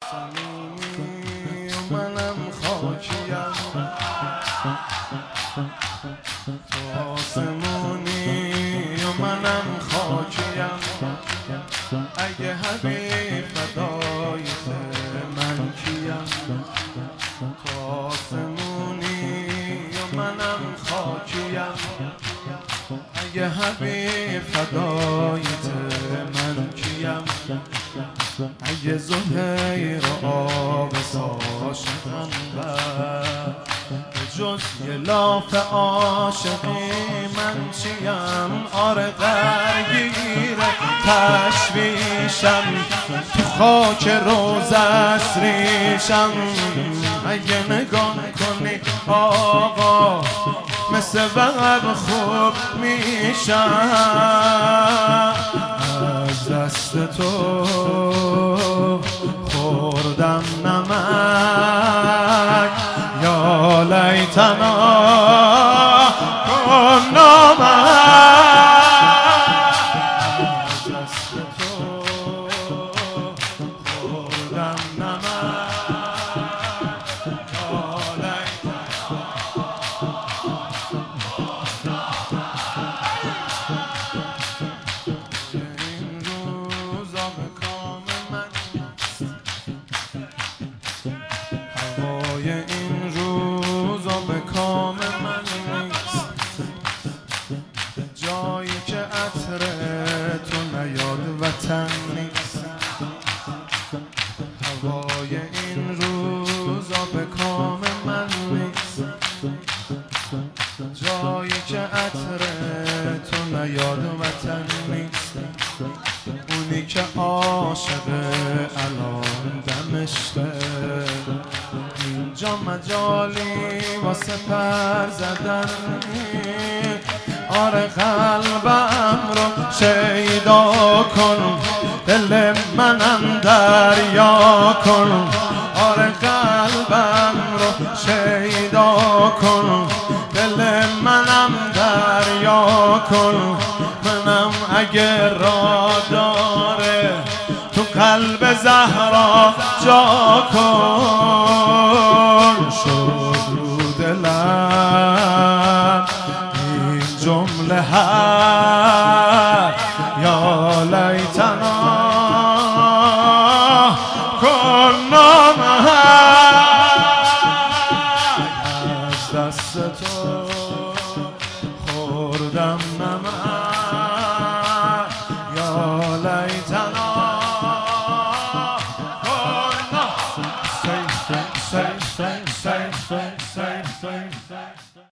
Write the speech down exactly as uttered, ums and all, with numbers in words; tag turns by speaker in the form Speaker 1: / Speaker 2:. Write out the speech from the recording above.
Speaker 1: آسمونی و منم خاکیم، تو آسمونی و منم خاکیم. اگه حبیب فدای من کیم، تو آسمونی و منم خاکیم. اگه حبیب فدای من کیم، اگه زهیر آب عاشقم بر به جز یه لاف عاشقی من چیم. آره درگیر تشویشم، تو خاک روزش ریشم. اگه نگاه کنی آقا مثل وقت خوب میشم. از دست تو خوردم نمک، یا لیتنا کنا معک. از دست تو خوردم نمک، یا لیتنا. هوای این روزا به کام من نیست، جایی که عطر تو نیاد وطن نیست. هوای این روزا به کام من نیست، جایی که عطر تو نیاد وطن نیست. اونی که عاشق الان دمشقه، اینجا مجالی واسه پر زدن. آره قلبم رو شیدا کن، دل منم دریا کن. آره قلبم رو شیدا کن، دل منم دریا کن. منم اگه را داره تو قلب زهرا جا کن. شد رو دلم این جمله هست، یا لیتنا کنا معک. از دست تو خوردم نمک، یا لیتنا کنا. Say, say, say, say, say, say, say, say.